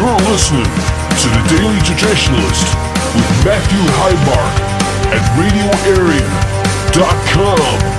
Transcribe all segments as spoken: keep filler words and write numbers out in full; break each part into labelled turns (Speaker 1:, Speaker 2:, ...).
Speaker 1: You're listening to The Daily Traditionalist with Matthew Heimbach at radio area dot com.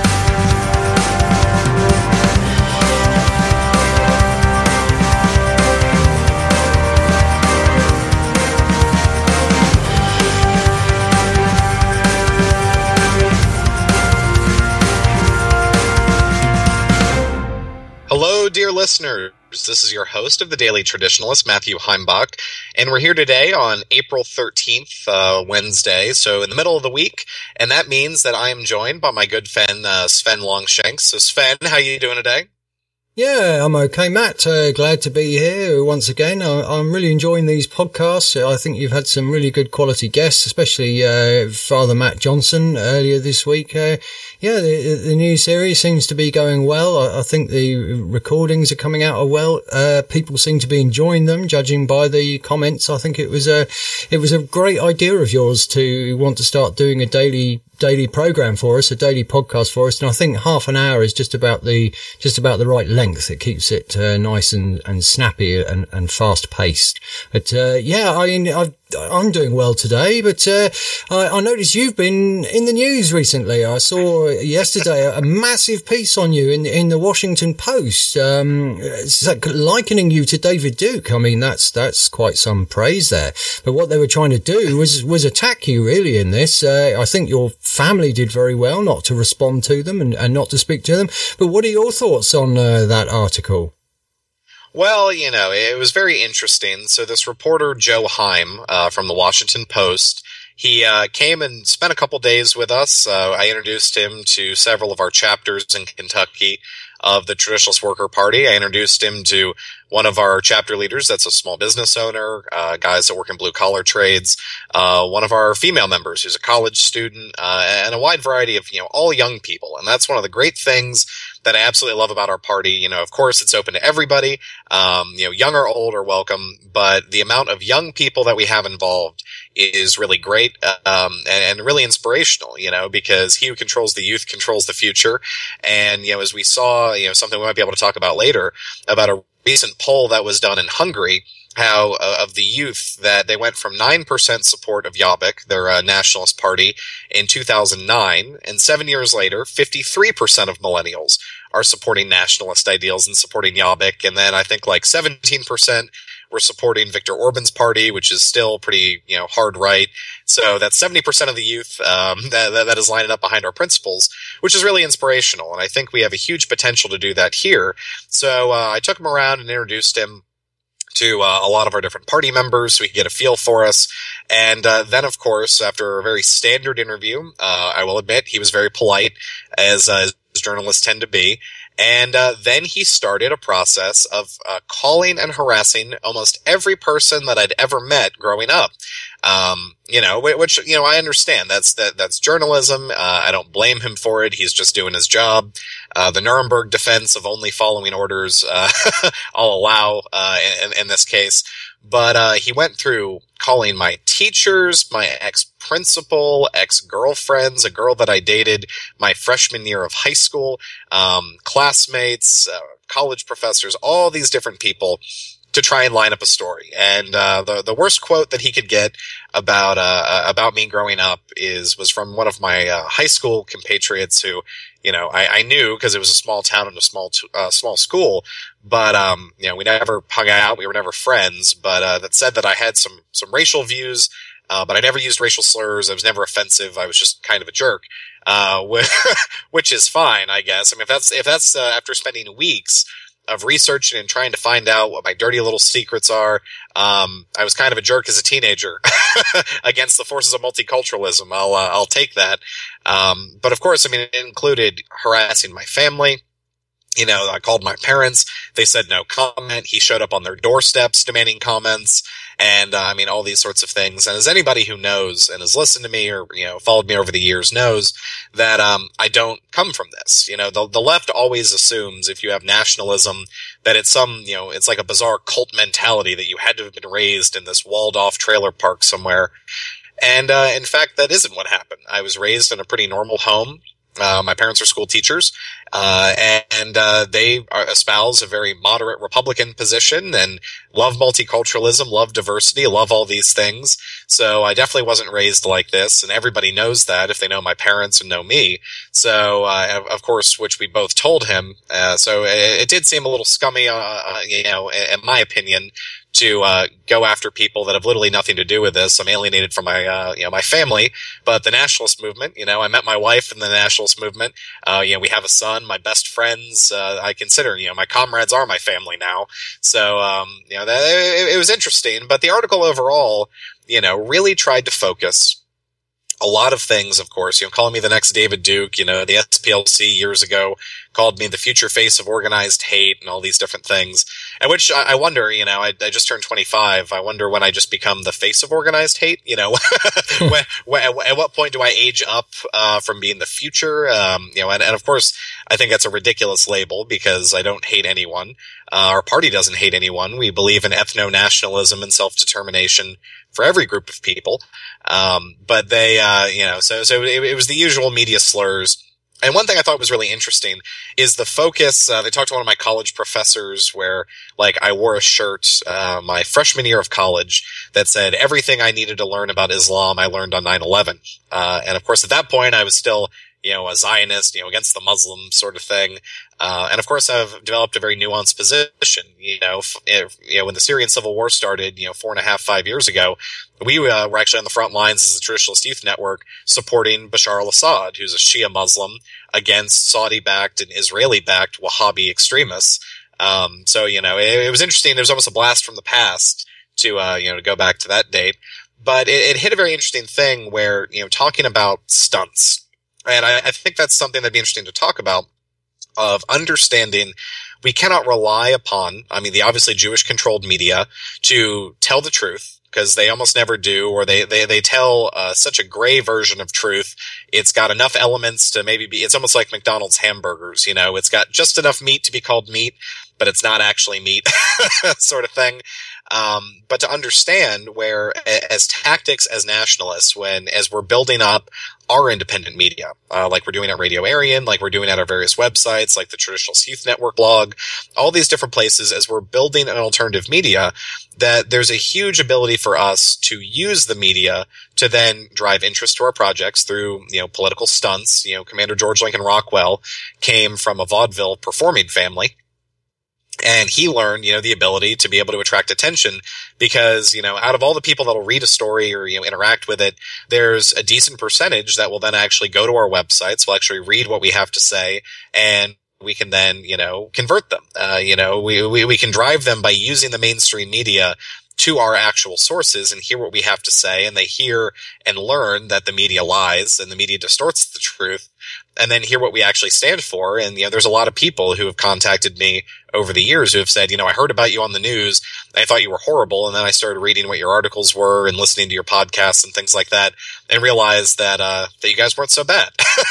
Speaker 2: Hello, dear listeners. This is your host of The Daily Traditionalist, Matthew Heimbach, and we're here today on April thirteenth, uh, Wednesday, so in the middle of the week, and that means that I am joined by my good friend, uh, Sven Longshanks. So, Sven, how you doing today?
Speaker 3: Yeah, I'm okay, Matt. Uh, glad to be here once again. I, I'm really enjoying these podcasts. I think you've had some really good quality guests, especially uh, Father Matt Johnson earlier this week. Uh, yeah, the, the new series seems to be going well. I, I think the recordings are coming out well. Uh, people seem to be enjoying them, judging by the comments. I think it was a it was a great idea of yours to want to start doing a daily daily program for us, a daily podcast for us, and I think half an hour is just about the just about the right length. It keeps it uh, nice and, and snappy and, and fast paced. But uh, yeah, I mean, I've, I'm doing well today. But uh, I, I noticed you've been in the news recently. I saw yesterday a, a massive piece on you in in the Washington Post, um, likening you to David Duke. I mean, that's that's quite some praise there. But what they were trying to do was was attack you really in this. Uh, I think your family did very well not to respond to them and, and not to speak to them. But what are your thoughts on uh, that article?
Speaker 2: Well, you know, it was very interesting. So this reporter, Joe Heim, uh, from the Washington Post, he uh, came and spent a couple days with us. Uh, I introduced him to several of our chapters in Kentucky of the Traditionalist Worker Party. I introduced him to one of our chapter leaders that's a small business owner, uh, guys that work in blue-collar trades, uh, one of our female members who's a college student, uh, and a wide variety of, you know, all young people. And that's one of the great things that I absolutely love about our party. You know, of course, it's open to everybody. Um, you know, young or old are welcome, but the amount of young people that we have involved is really great, um, and, and really inspirational, you know, because he who controls the youth controls the future. And, you know, as we saw, you know, something we might be able to talk about later about a recent poll that was done in Hungary, how uh, of the youth that they went from nine percent support of Jobbik, their uh, nationalist party, in two thousand nine, and seven years later, fifty-three percent of millennials are supporting nationalist ideals and supporting Jobbik, and then I think like seventeen percent were supporting Viktor Orban's party, which is still pretty, you know, hard right. So that's seventy percent of the youth um, that, that, that is lining up behind our principles, which is really inspirational. And I think we have a huge potential to do that here. So uh, I took him around and introduced him to uh, a lot of our different party members so we could get a feel for us. And uh, then, of course, after a very standard interview, uh, I will admit he was very polite, as, uh, as journalists tend to be. And uh, then he started a process of uh, calling and harassing almost every person that I'd ever met growing up. Um, you know, which, you know, I understand. That's that, that's journalism. Uh, I don't blame him for it. He's just doing his job. Uh, the Nuremberg defense of only following orders, uh, I'll allow, uh, in, in this case. But, uh, he went through calling my teachers, my ex-principal, ex-girlfriends, a girl that I dated my freshman year of high school, um, classmates, uh, college professors, all these different people to try and line up a story. And uh, the the worst quote that he could get about uh, about me growing up is was from one of my uh, high school compatriots who, you know, I, I knew because it was a small town and a small t- uh, small school, but um, you know, we never hung out, we were never friends. But uh, that said that I had some some racial views, uh, but I never used racial slurs. I was never offensive. I was just kind of a jerk, uh, which is fine, I guess. I mean, if that's if that's uh, after spending weeks of researching and trying to find out what my dirty little secrets are. Um, I was kind of a jerk as a teenager against the forces of multiculturalism. I'll, uh, I'll take that. Um, but of course, I mean, it included harassing my family. You know, I called my parents. They said no comment. He showed up on their doorsteps demanding comments. And, uh, I mean, all these sorts of things. And as anybody who knows and has listened to me or, you know, followed me over the years knows that, um, I don't come from this. You know, the, the left always assumes if you have nationalism that it's some, you know, it's like a bizarre cult mentality that you had to have been raised in this walled off trailer park somewhere. And, uh, in fact, that isn't what happened. I was raised in a pretty normal home. Uh, my parents are school teachers, uh, and, uh, they are, espouse a very moderate Republican position and love multiculturalism, love diversity, love all these things. So I definitely wasn't raised like this, and everybody knows that if they know my parents and know me. So, uh, of course, which we both told him. Uh, so it, it did seem a little scummy, uh, you know, in my opinion, to uh go after people that have literally nothing to do with this. I'm alienated from my uh you know my family, but the nationalist movement, you know, I met my wife in the nationalist movement. Uh you know, we have a son, my best friends, uh I consider, you know, my comrades are my family now. So um you know, that it, it was interesting, but the article overall, you know, really tried to focus a lot of things, of course, you know, calling me the next David Duke, you know, the S P L C years ago called me the future face of organized hate and all these different things. And which I, I wonder, you know, I, I just turned twenty-five. I wonder when I just become the face of organized hate, you know, when, when, at what point do I age up, uh, from being the future? Um, you know, and, and of course, I think that's a ridiculous label because I don't hate anyone. Uh, our party doesn't hate anyone. We believe in ethno-nationalism and self-determination for every group of people. Um, but they, uh, you know, so, so it, it was the usual media slurs. And one thing I thought was really interesting is the focus. Uh, they talked to one of my college professors where, like, I wore a shirt, uh, my freshman year of college that said everything I needed to learn about Islam I learned on nine eleven. Uh, and of course at that point I was still, you know, a Zionist, you know, against the Muslims sort of thing. Uh, and of course I've developed a very nuanced position, you know, if, you know, when the Syrian civil war started, you know, four and a half, five years ago, we uh, were actually on the front lines as a Traditionalist Youth Network supporting Bashar al-Assad, who's a Shia Muslim against Saudi-backed and Israeli-backed Wahhabi extremists. Um, so, you know, it, it was interesting. There was almost a blast from the past to, uh, you know, to go back to that date. But it, it hit a very interesting thing where, you know, talking about stunts. And I, I think that's something that'd be interesting to talk about, of understanding we cannot rely upon, I mean, the obviously Jewish-controlled media to tell the truth, because they almost never do, or they, they, they tell uh, such a gray version of truth. It's got enough elements to maybe be, it's almost like McDonald's hamburgers, you know, it's got just enough meat to be called meat, but it's not actually meat, sort of thing. Um, but to understand where, as tactics, as nationalists, when, as we're building up our independent media, uh, like we're doing at Radio Aryan, like we're doing at our various websites, like the Traditionalist Youth Network blog, all these different places, as we're building an alternative media, that there's a huge ability for us to use the media to then drive interest to our projects through, you know, political stunts. You know, Commander George Lincoln Rockwell came from a vaudeville performing family. And he learned, you know, the ability to be able to attract attention because, you know, out of all the people that'll read a story or, you know, interact with it, there's a decent percentage that will then actually go to our websites, will actually read what we have to say, and we can then, you know, convert them. Uh, you know, we, we, we can drive them by using the mainstream media to our actual sources and hear what we have to say, and they hear and learn that the media lies and the media distorts the truth, and then hear what we actually stand for. And, you know, there's a lot of people who have contacted me over the years who have said, you know, I heard about you on the news, I thought you were horrible, and then I started reading what your articles were and listening to your podcasts and things like that, and realized that, uh, that you guys weren't so bad.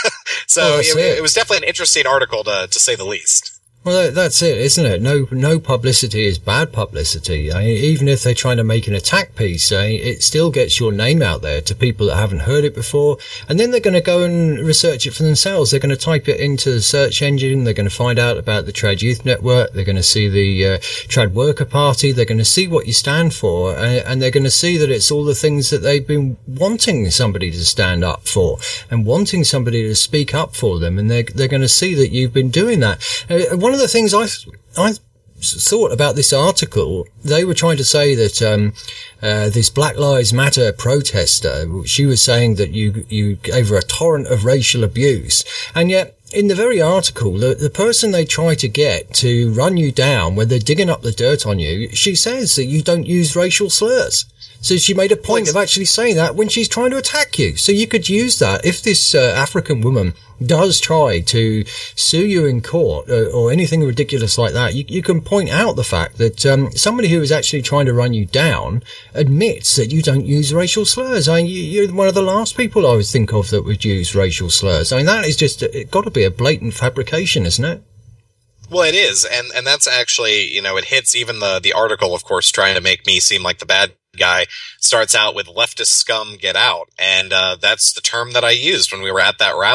Speaker 2: So oh, it, it. it was definitely an interesting article to, to say the least.
Speaker 3: Well, that's it, isn't it? No, no publicity is bad publicity. I mean, even if they're trying to make an attack piece, I mean, it still gets your name out there to people that haven't heard it before. And then they're going to go and research it for themselves. They're going to type it into the search engine. They're going to find out about the Trad Youth Network. They're going to see the uh, Trad Worker Party. They're going to see what you stand for. And, and they're going to see that it's all the things that they've been wanting somebody to stand up for and wanting somebody to speak up for them. And they're, they're going to see that you've been doing that. Uh, one of the things I, I thought about this article, they were trying to say that, um, uh, this Black Lives Matter protester, she was saying that you, you gave her a torrent of racial abuse. And yet, in the very article, the, the person they try to get to run you down when they're digging up the dirt on you, she says that you don't use racial slurs. So she made a point of actually saying that when she's trying to attack you. So you could use that if this uh, African woman does try to sue you in court or, or anything ridiculous like that. You, you can point out the fact that um, somebody who is actually trying to run you down admits that you don't use racial slurs. I mean, you, you're one of the last people I would think of that would use racial slurs. I mean, that is just, it got to be a blatant fabrication, isn't it?
Speaker 2: Well, it is. And, and that's actually, you know, it hits even the, the article, of course, trying to make me seem like the bad guy, starts out with leftist scum get out. And, uh, that's the term that I used when we were at that rally.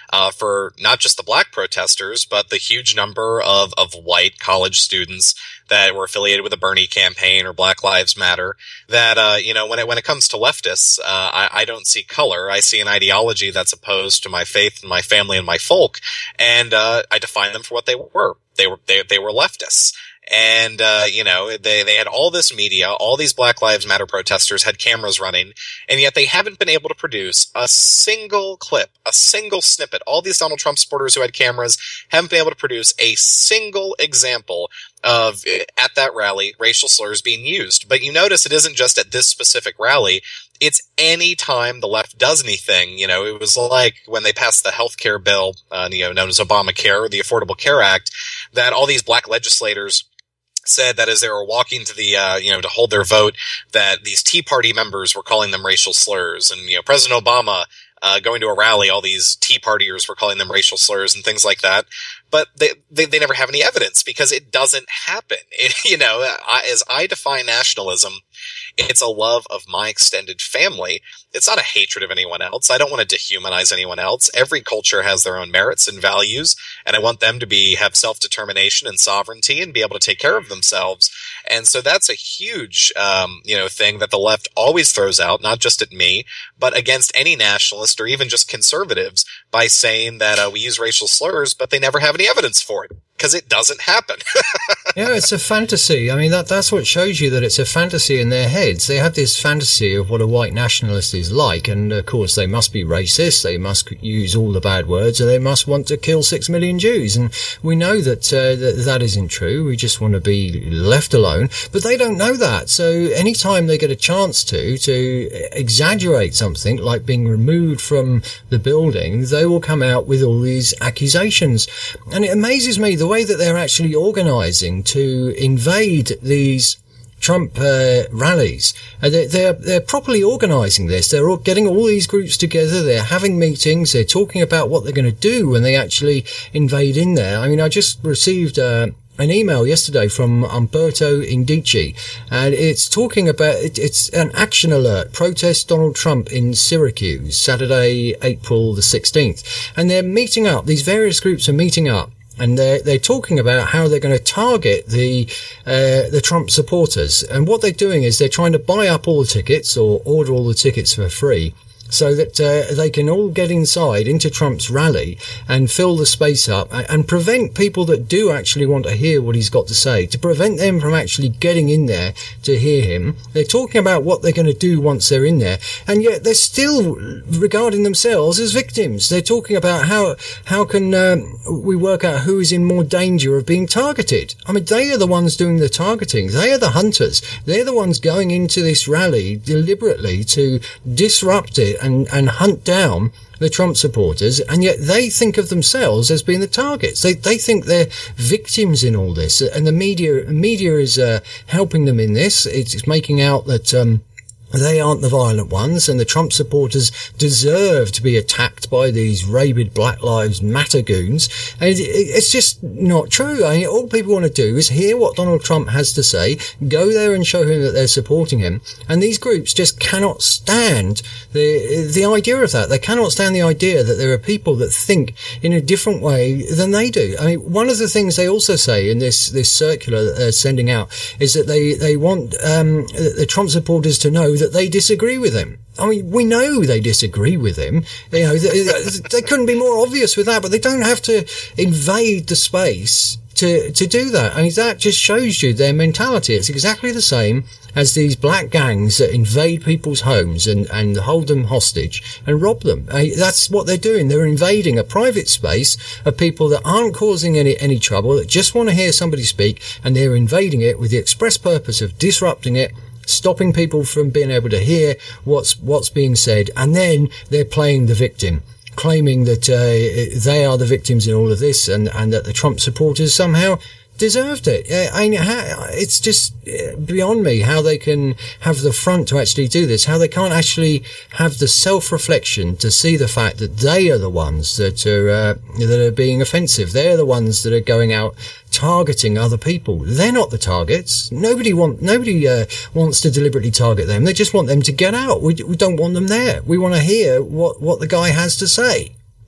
Speaker 2: uh, for not just the black protesters, but the huge number of, of white college students that were affiliated with the Bernie campaign or Black Lives Matter, that, uh, you know, when it, when it comes to leftists, uh, I, I don't see color. I see an ideology that's opposed to my faith and my family and my folk. And, uh, I define them for what they were. They were, they, they were leftists. And, uh, you know, they, they had all this media, all these Black Lives Matter protesters had cameras running, and yet they haven't been able to produce a single clip, a single snippet. All these Donald Trump supporters who had cameras haven't been able to produce a single example of, at that rally, racial slurs being used. But you notice it isn't just at this specific rally. It's any time the left does anything. You know, it was like when they passed the healthcare bill, uh, you know, known as Obamacare, or the Affordable Care Act, that all these black legislators said that as they were walking to the, uh, you know, to hold their vote, that these Tea Party members were calling them racial slurs. And, you know, President Obama, uh, going to a rally, all these Tea Partiers were calling them racial slurs and things like that. But they, they, they never have any evidence because it doesn't happen. It, you know, I, as I define nationalism, it's a love of my extended family. It's not a hatred of anyone else. I don't want to dehumanize anyone else. Every culture has their own merits and values, and I want them to be, have self-determination and sovereignty and be able to take care of themselves. And so that's a huge, um, you know, thing that the left always throws out, not just at me, but against any nationalist or even just conservatives, by saying that uh, we use racial slurs, but they never have any evidence for it. Because it doesn't happen.
Speaker 3: Yeah, it's a fantasy. I mean, that that's what shows you that it's a fantasy in their heads. They have this fantasy of what a white nationalist is like, and of course they must be racist, they must use all the bad words, and they must want to kill six million Jews. And we know that uh, that, that isn't true. We just want to be left alone. But they don't know that. So anytime they get a chance to, to exaggerate something, like being removed from the building, they will come out with all these accusations. And it amazes me the The way that they're actually organizing to invade these Trump uh, rallies. Uh, they're, they're, they're properly organizing this. They're all getting all these groups together. They're having meetings. They're talking about what they're going to do when they actually invade in there. I mean, I just received uh, an email yesterday from Umberto Indici, and it's talking about, it, it's an action alert, protest Donald Trump in Syracuse, Saturday, April the sixteenth. And they're meeting up. These various groups are meeting up. And they're, they're talking about how they're going to target the, uh, the Trump supporters. And what they're doing is they're trying to buy up all the tickets or order all the tickets for free, so that uh, they can all get inside into Trump's rally and fill the space up and prevent people that do actually want to hear what he's got to say, to prevent them from actually getting in there to hear him. They're talking about what they're going to do once they're in there, and yet they're still regarding themselves as victims. They're talking about how how can um, we work out who is in more danger of being targeted. I mean, they are the ones doing the targeting. They are the hunters. They're the ones going into this rally deliberately to disrupt it and, and hunt down the Trump supporters, and yet they think of themselves as being the targets. They they think they're victims in all this, and the media media is uh, helping them in this. It's, it's making out that um they aren't the violent ones, and the Trump supporters deserve to be attacked by these rabid Black Lives Matter goons. And it, it's just not true. I mean, all people want to do is hear what Donald Trump has to say, go there and show him that they're supporting him. And these groups just cannot stand the the idea of that. They cannot stand the idea that there are people that think in a different way than they do. I mean, one of the things they also say in this this circular that they're sending out is that they they want um the Trump supporters to know that they disagree with him. I mean, we know they disagree with him. You know, they, they couldn't be more obvious with that, but they don't have to invade the space to, to do that. I mean, that just shows you their mentality. It's exactly the same as these black gangs that invade people's homes and, and hold them hostage and rob them. I mean, that's what they're doing. They're invading a private space of people that aren't causing any, any trouble, that just want to hear somebody speak, and they're invading it with the express purpose of disrupting it, stopping people from being able to hear what's what's being said, and then they're playing the victim, claiming that uh, they are the victims in all of this, and, and that the Trump supporters somehow deserved it. I mean, it's just beyond me how they can have the front to actually do this, how they can't actually have the self-reflection to see the fact that they are the ones that are uh, that are being offensive. They're the ones that are going out targeting other people. They're not the targets. Nobody want nobody uh, wants to deliberately target them. They just want them to get out. We, we don't want them there. We want to hear what what the guy has to say.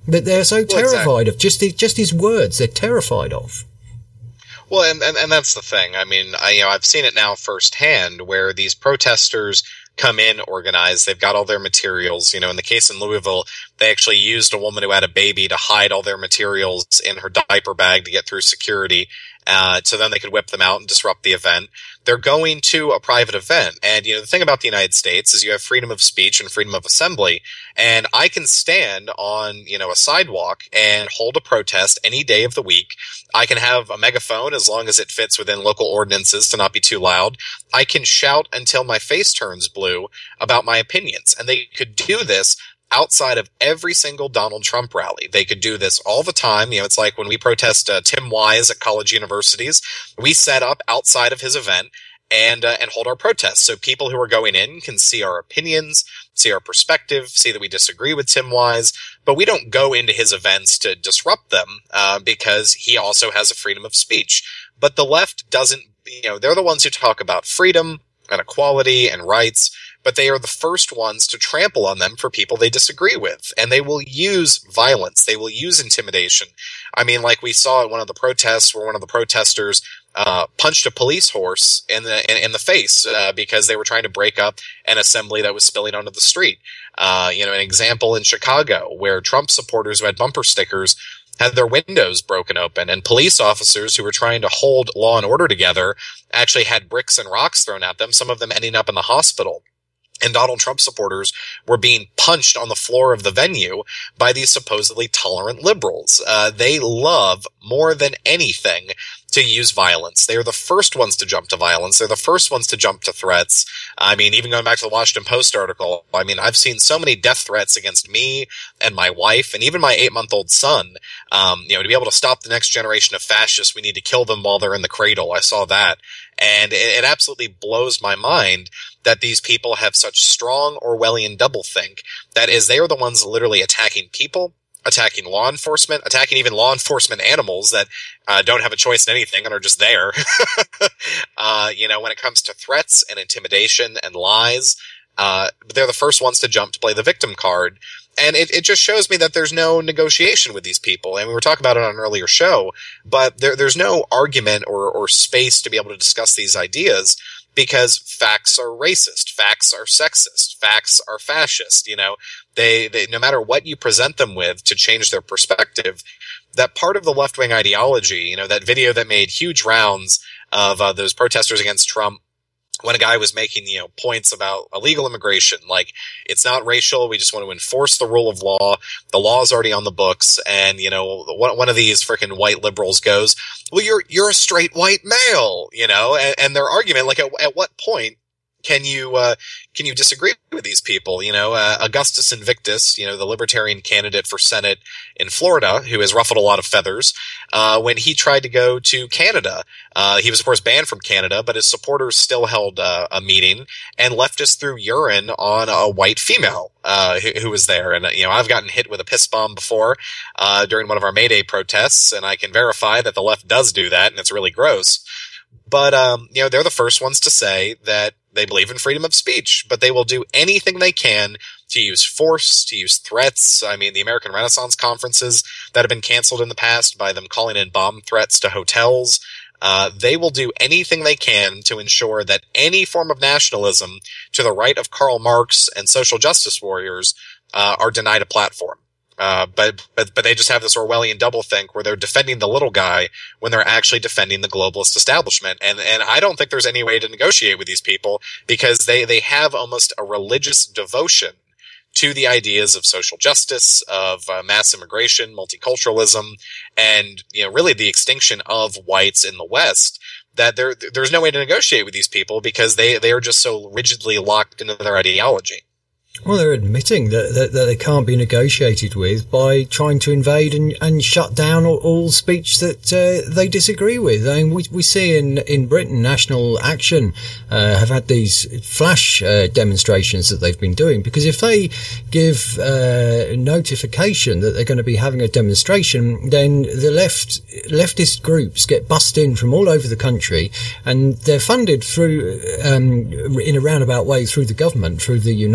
Speaker 3: that they're so terrified
Speaker 2: well, exactly.
Speaker 3: of. Just his, just his words, they're terrified of.
Speaker 2: Well, and, and, and that's the thing. I mean, I, you know, I've seen it now firsthand where these protesters come in organized. They've got all their materials. You know, in the case in Louisville, they actually used a woman who had a baby to hide all their materials in her diaper bag to get through security. Uh, so then they could whip them out and disrupt the event. They're going to a private event. And, you know, the thing about the United States is you have freedom of speech and freedom of assembly. And I can stand on, you know, a sidewalk and hold a protest any day of the week. I can have a megaphone as long as it fits within local ordinances to not be too loud. I can shout until my face turns blue about my opinions. And they could do this outside of every single Donald Trump rally. They could do this all the time. You know, it's like when we protest uh, Tim Wise at college universities, we set up outside of his event and uh, and hold our protests. So people who are going in can see our opinions, see our perspective, see that we disagree with Tim Wise, but we don't go into his events to disrupt them uh, because he also has a freedom of speech. But the left doesn't, you know, they're the ones who talk about freedom and equality and rights, but they are the first ones to trample on them for people they disagree with. And they will use violence. They will use intimidation. I mean, like we saw at one of the protests where one of the protesters uh punched a police horse in the in, in the face uh, because they were trying to break up an assembly that was spilling onto the street. Uh, you know, an example in Chicago where Trump supporters who had bumper stickers had their windows broken open, and police officers who were trying to hold law and order together actually had bricks and rocks thrown at them, some of them ending up in the hospital. And Donald Trump supporters were being punched on the floor of the venue by these supposedly tolerant liberals. Uh, they love more than anything to use violence. They are the first ones to jump to violence. They're the first ones to jump to threats. I mean, even going back to the Washington Post article, I mean, I've seen so many death threats against me and my wife and even my eight-month-old son. Um, you know, to be able to stop the next generation of fascists, we need to kill them while they're in the cradle. I saw that. And it, it absolutely blows my mind that these people have such strong Orwellian doublethink. That is, they are the ones literally attacking people, attacking law enforcement, attacking even law enforcement animals that uh, don't have a choice in anything and are just there. uh, you know, when it comes to threats and intimidation and lies, uh, they're the first ones to jump to play the victim card. And it, it just shows me that there's no negotiation with these people. And we were talking about it on an earlier show, but there, there's no argument or, or space to be able to discuss these ideas because facts are racist, facts are sexist, facts are fascist. You know, they, they, no matter what you present them with to change their perspective, that part of the left-wing ideology, you know, that video that made huge rounds of uh, those protesters against Trump, when a guy was making, you know, points about illegal immigration, like, it's not racial, we just want to enforce the rule of law, the law is already on the books, and, you know, one, one of these freaking white liberals goes, well, you're, you're a straight white male, you know, and, and their argument, like, at, at what point can you, uh, can you disagree with these people? You know, uh, Augustus Invictus, you know, the libertarian candidate for Senate in Florida, who has ruffled a lot of feathers, uh, when he tried to go to Canada, uh, he was of course banned from Canada, but his supporters still held uh, a meeting, and leftists threw urine on a white female, uh, who, who was there. And, you know, I've gotten hit with a piss bomb before, uh, during one of our May Day protests, and I can verify that the left does do that, and it's really gross. But, um, you know, they're the first ones to say that they believe in freedom of speech, but they will do anything they can to use force, to use threats. I mean, the American Renaissance conferences that have been canceled in the past by them calling in bomb threats to hotels, uh, they will do anything they can to ensure that any form of nationalism to the right of Karl Marx and social justice warriors uh, are denied a platform. Uh, but, but, but they just have this Orwellian doublethink where they're defending the little guy when they're actually defending the globalist establishment. And, and I don't think there's any way to negotiate with these people because they, they have almost a religious devotion to the ideas of social justice, of uh, mass immigration, multiculturalism, and, you know, really the extinction of whites in the West, that there, there's no way to negotiate with these people because they, they are just so rigidly locked into their ideology.
Speaker 3: Well, they're admitting that, that, that they can't be negotiated with by trying to invade and, and shut down all, all speech that uh, they disagree with. I mean, we, we see in, in Britain, National Action uh, have had these flash uh, demonstrations that they've been doing, because if they give uh, notification that they're going to be having a demonstration, then the left leftist groups get bussed in from all over the country, and they're funded through um, in a roundabout way through the government, through the Unite Union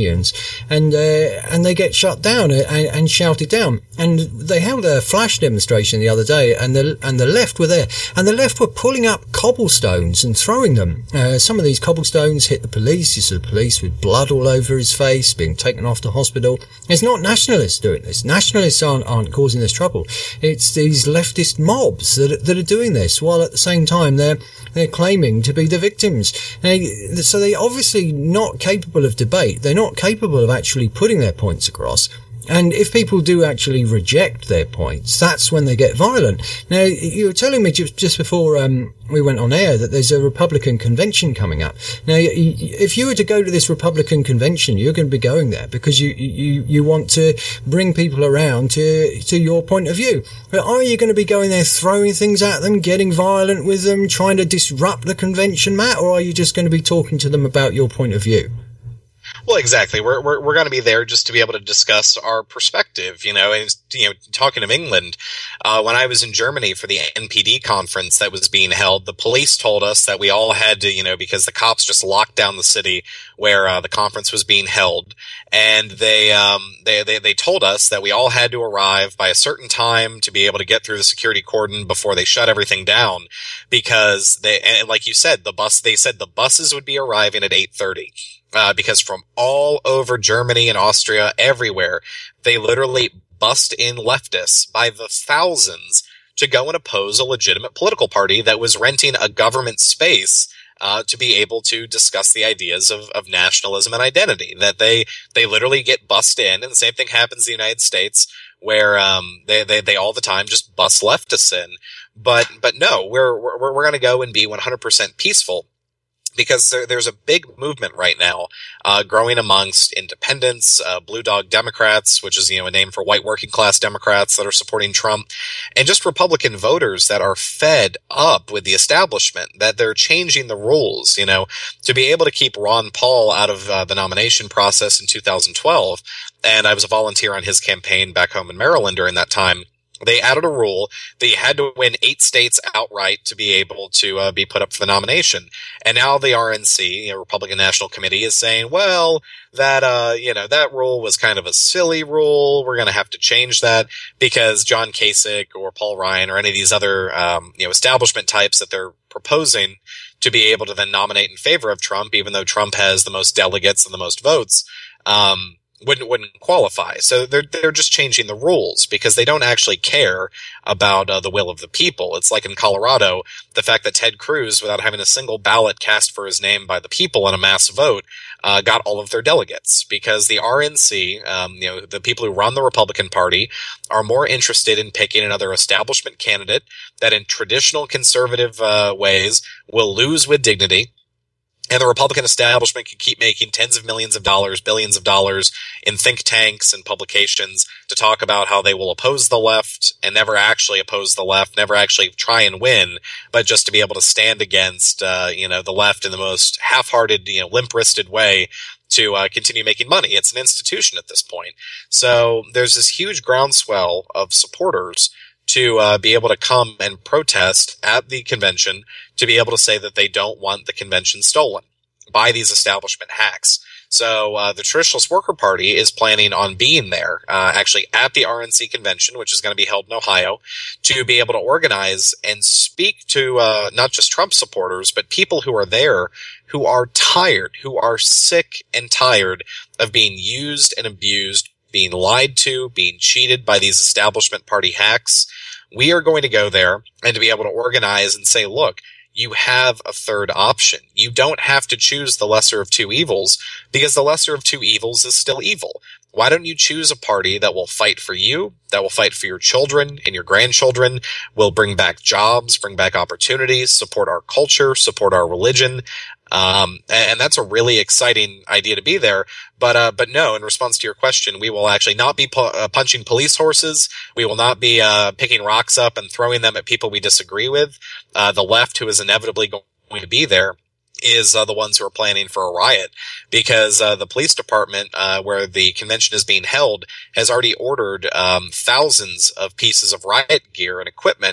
Speaker 3: unions, and uh, and they get shut down and, and shouted down. And they held a flash demonstration the other day, and the and the left were there, and the left were pulling up cobblestones and throwing them. Uh, some of these cobblestones hit the police. You saw the police with blood all over his face, being taken off to hospital. It's not nationalists doing this. Nationalists aren't aren't causing this trouble. It's these leftist mobs that that are doing this, while at the same time they're they're claiming to be the victims. They, so they're obviously not capable of debate. They're not capable of actually putting their points across. And if people do actually reject their points, that's when they get violent. Now, you were telling me just, just before um, we went on air that there's a Republican convention coming up. Now, if you were to go to this Republican convention, you're going to be going there because you you, you want to bring people around to to your point of view. But are you going to be going there throwing things at them, getting violent with them, trying to disrupt the convention, Matt, or are you just going to be talking to them about your point of view?
Speaker 2: Well, exactly. We're we're we're going to be there just to be able to discuss our perspective, you know. And you know, talking of England, uh, when I was in Germany for the N P D conference that was being held, the police told us that we all had to, you know, because the cops just locked down the city where uh, the conference was being held, and they um they, they they told us that we all had to arrive by a certain time to be able to get through the security cordon before they shut everything down, because they, and like you said, the bus they said the buses would be arriving at eight thirty. Uh, because from all over Germany and Austria, everywhere, they literally bust in leftists by the thousands to go and oppose a legitimate political party that was renting a government space uh, to be able to discuss the ideas of, of nationalism and identity. That they they literally get bussed in, and the same thing happens in the United States, where um, they, they they all the time just bust leftists in. But but no, we're we're we're going to go and be one hundred percent peaceful. Because there, there's a big movement right now, uh, growing amongst independents, uh, Blue Dog Democrats, which is, you know, a name for white working class Democrats that are supporting Trump, and just Republican voters that are fed up with the establishment, that they're changing the rules, you know, to be able to keep Ron Paul out of uh, the nomination process in two thousand twelve. And I was a volunteer on his campaign back home in Maryland during that time. They added a rule that you had to win eight states outright to be able to uh, be put up for the nomination. And now the R N C, you know, Republican National Committee, is saying, well, that, uh, you know, that rule was kind of a silly rule. We're going to have to change that because John Kasich or Paul Ryan or any of these other, um, you know, establishment types that they're proposing to be able to then nominate in favor of Trump, even though Trump has the most delegates and the most votes, um, wouldn't wouldn't qualify. So they're they're just changing the rules because they don't actually care about uh, the will of the people. It's like in Colorado, the fact that Ted Cruz, without having a single ballot cast for his name by the people in a mass vote, uh, got all of their delegates because the R N C, um, you know, the people who run the Republican Party, are more interested in picking another establishment candidate that, in traditional conservative uh, ways, will lose with dignity. And the Republican establishment can keep making tens of millions of dollars, billions of dollars in think tanks and publications to talk about how they will oppose the left and never actually oppose the left, never actually try and win, but just to be able to stand against, uh, you know, the left in the most half-hearted, you know, limp-wristed way to uh, continue making money. It's an institution at this point. So there's this huge groundswell of supporters to uh, be able to come and protest at the convention, to be able to say that they don't want the convention stolen by these establishment hacks. So uh, the Traditionalist Worker Party is planning on being there, uh, actually at the R N C convention, which is going to be held in Ohio, to be able to organize and speak to uh, not just Trump supporters, but people who are there who are tired, who are sick and tired of being used and abused, being lied to, being cheated by these establishment party hacks. We are going to go there and to be able to organize and say, look, you have a third option. You don't have to choose the lesser of two evils because the lesser of two evils is still evil. Why don't you choose a party that will fight for you, that will fight for your children and your grandchildren, will bring back jobs, bring back opportunities, support our culture, support our religion. Um, and that's a really exciting idea to be there. But, uh, but no, in response to your question, we will actually not be pu- uh, punching police horses. We will not be, uh, picking rocks up and throwing them at people we disagree with. Uh, the left, who is inevitably going to be there, is uh, the ones who are planning for a riot because uh, the police department, uh, where the convention is being held, has already ordered um, thousands of pieces of riot gear and equipment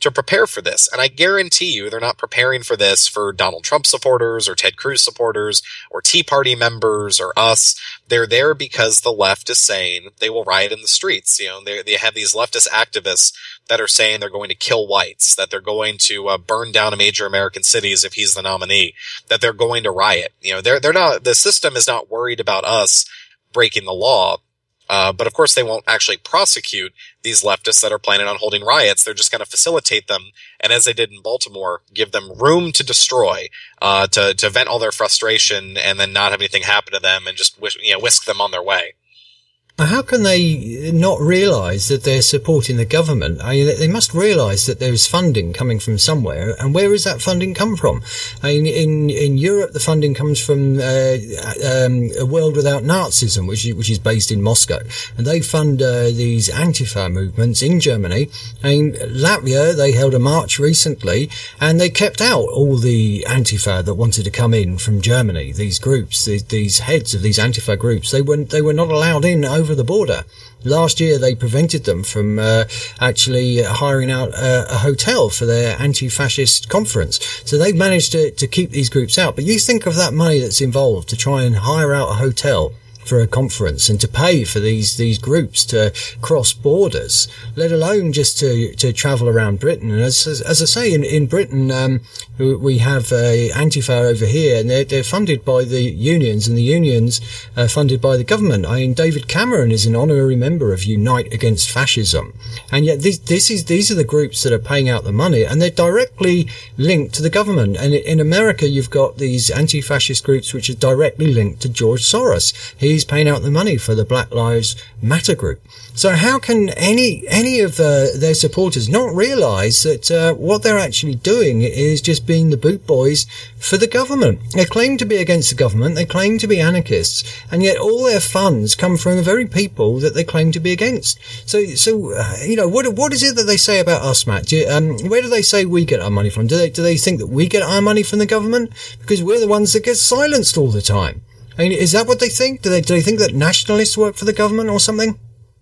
Speaker 2: to prepare for this. And I guarantee you they're not preparing for this for Donald Trump supporters or Ted Cruz supporters or Tea Party members or us. They're there because the left is saying they will riot in the streets. You know, they they have these leftist activists that are saying they're going to kill whites, that they're going to uh, burn down major American cities if he's the nominee, that they're going to riot. You know, they're they're not. The system is not worried about us breaking the law. Uh, but of course they won't actually prosecute these leftists that are planning on holding riots. They're just going to facilitate them. And as they did in Baltimore, give them room to destroy, uh, to, to vent all their frustration and then not have anything happen to them and just wish, you know, whisk them on their way.
Speaker 3: How can they not realise that they're supporting the government? I mean, they must realise that there is funding coming from somewhere, and where does that funding come from? I mean, in in Europe, the funding comes from uh, um, a world without Nazism, which is, which is based in Moscow, and they fund uh, these Antifa movements in Germany. I mean, Latvia, they held a march recently, and they kept out all the Antifa that wanted to come in from Germany. These groups, these, these heads of these Antifa groups, they weren't they were not allowed in over the border. Last year, they prevented them from uh, actually hiring out uh, a hotel for their anti-fascist conference. So they've managed to, to keep these groups out. But you think of that money that's involved to try and hire out a hotel for a conference and to pay for these these groups to cross borders, let alone just to to travel around Britain. And as as, as I say, in in Britain, um, we have uh, Antifa over here, and they're they're funded by the unions, and the unions are funded by the government. I mean, David Cameron is an honorary member of Unite Against Fascism, and yet this this is these are the groups that are paying out the money, and they're directly linked to the government. And in America, you've got these anti-fascist groups which are directly linked to George Soros. He He's paying out the money for the Black Lives Matter group. So how can any any of uh, their supporters not realise that uh, what they're actually doing is just being the boot boys for the government? They claim to be against the government, they claim to be anarchists, and yet all their funds come from the very people that they claim to be against. So, so uh, you know, what what is it that they say about us, Matt? Do you, um, where do they say we get our money from? Do they do they think that we get our money from the government? Because we're the ones that get silenced all the time. I mean, is that what they think? Do they do they think that nationalists work for the government or something?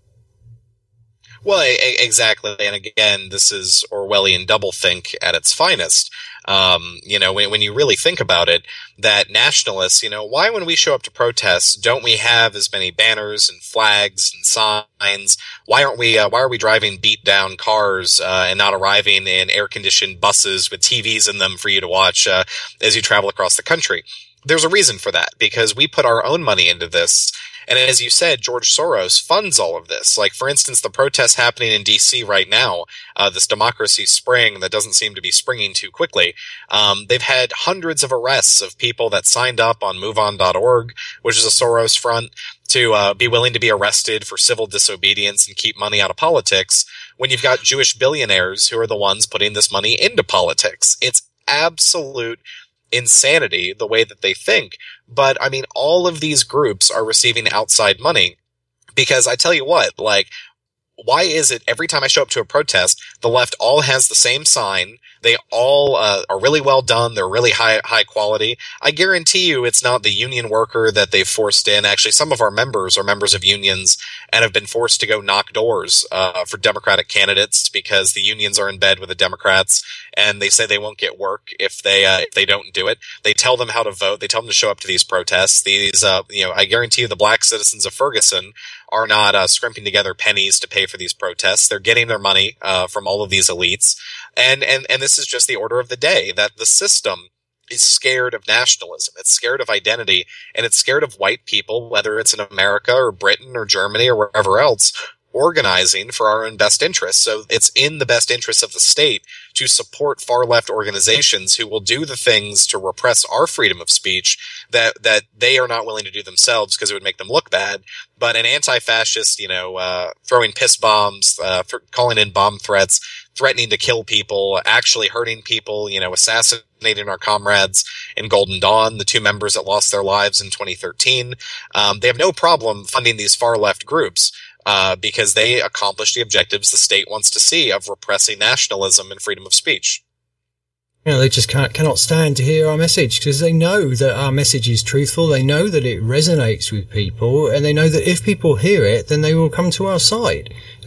Speaker 2: Well, exactly. And again, this is Orwellian doublethink at its finest. Um, you know, when, when you really think about it, that nationalists, you know, why when we show up to protests, don't we have as many banners and flags and signs? Why aren't we, uh, why are we driving beat down cars, uh, and not arriving in air conditioned buses with T Vs in them for you to watch, uh, as you travel across the country? There's a reason for that, because we put our own money into this. And as you said, George Soros funds all of this. Like, for instance, the protests happening in D C right now, uh, this democracy spring that doesn't seem to be springing too quickly. Um, they've had hundreds of arrests of people that signed up on move on dot org, which is a Soros front, to uh, be willing to be arrested for civil disobedience and keep money out of politics, when you've got Jewish billionaires who are the ones putting this money into politics. It's absolute insanity the way that they think. But I mean, all of these groups are receiving outside money, because I tell you what, like, why is it every time I show up to a protest, the left all has the same sign? They all uh, are really well done. They're really high high quality. I guarantee you it's not the union worker that they've forced in. Actually, some of our members are members of unions and have been forced to go knock doors uh, for Democratic candidates, because the unions are in bed with the Democrats, and they say they won't get work if they uh, if they don't do it. They tell them how to vote. They tell them to show up to these protests. These, uh, you know, I guarantee you the black citizens of Ferguson are not uh, scrimping together pennies to pay for these protests. They're getting their money uh, from all of these elites. And, and, and this is just the order of the day, that the system is scared of nationalism. It's scared of identity, and it's scared of white people, whether it's in America or Britain or Germany or wherever else, organizing for our own best interests. So it's in the best interests of the state to support far left organizations who will do the things to repress our freedom of speech that, that they are not willing to do themselves because it would make them look bad. But an anti-fascist, you know, uh, throwing piss bombs, uh, calling in bomb threats, threatening to kill people, actually hurting people, you know, assassinating our comrades in Golden Dawn, the two members that lost their lives in twenty thirteen. Um, they have no problem funding these far left groups, uh, because they accomplish the objectives the state wants to see of repressing nationalism and freedom of speech.
Speaker 3: You know, they just can't, cannot stand to hear our message, because they know that our message is truthful. They know that it resonates with people, and they know that if people hear it, then they will come to our side.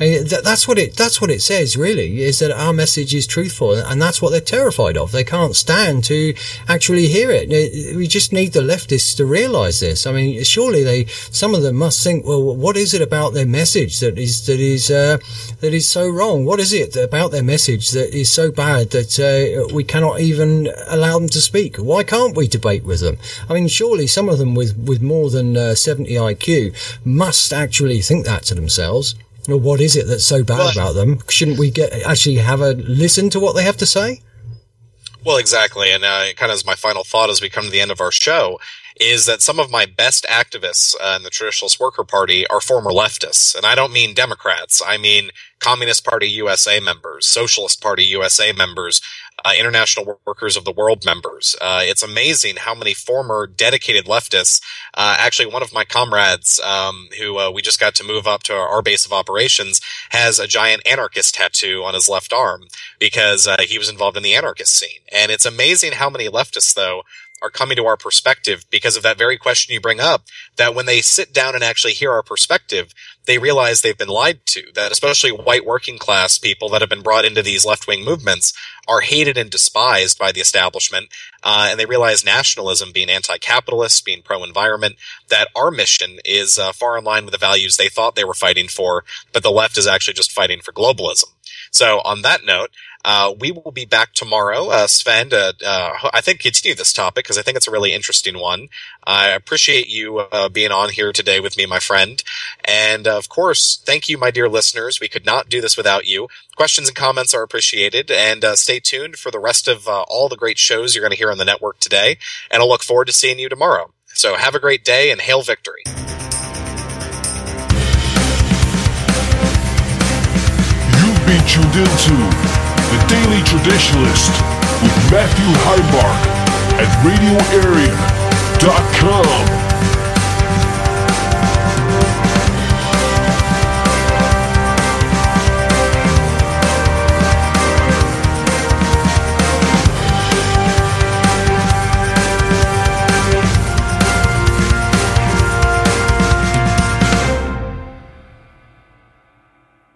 Speaker 3: And that's what it, that's what it says really, is that our message is truthful, and that's what they're terrified of. They can't stand to actually hear it. We just need the leftists to realize this. I mean, surely they, some of them must think, well, what is it about their message that is, that is, uh, that is so wrong? What is it about their message that is so bad that, uh, we cannot even allow them to speak? Why can't we debate with them? I mean, surely some of them with, with more than uh, seventy I Q must actually think that to themselves. Well, what is it that's so bad well, about them? Shouldn't we get actually have a listen to what they have to say?
Speaker 2: Well, exactly. And uh, kind of as my final thought as we come to the end of our show is that some of my best activists uh, in the Traditionalist Worker Party are former leftists. And I don't mean Democrats. I mean Communist Party U S A members, Socialist Party U S A members, uh, International Workers of the World members. Uh, it's amazing how many former dedicated leftists, uh, actually one of my comrades, um, who, uh, we just got to move up to our, our base of operations, has a giant anarchist tattoo on his left arm because, uh, he was involved in the anarchist scene. And it's amazing how many leftists, though, are coming to our perspective because of that very question you bring up, that when they sit down and actually hear our perspective, they realize they've been lied to, that especially white working class people that have been brought into these left-wing movements are hated and despised by the establishment, uh, and they realize nationalism, being anti-capitalist, being pro-environment, that our mission is uh, far in line with the values they thought they were fighting for, but the left is actually just fighting for globalism. So on that note, Uh, we will be back tomorrow, uh, Sven, to, uh, I think continue this topic because I think it's a really interesting one. I appreciate you, uh, being on here today with me, my friend. And, uh, of course, thank you, my dear listeners. We could not do this without you. Questions and comments are appreciated, and, uh, stay tuned for the rest of, uh, all the great shows you're going to hear on the network today. And I'll look forward to seeing you tomorrow. So have a great day and hail victory.
Speaker 1: You've been tuned into The Daily Traditionalist with Matthew Heimbach at radio area dot com.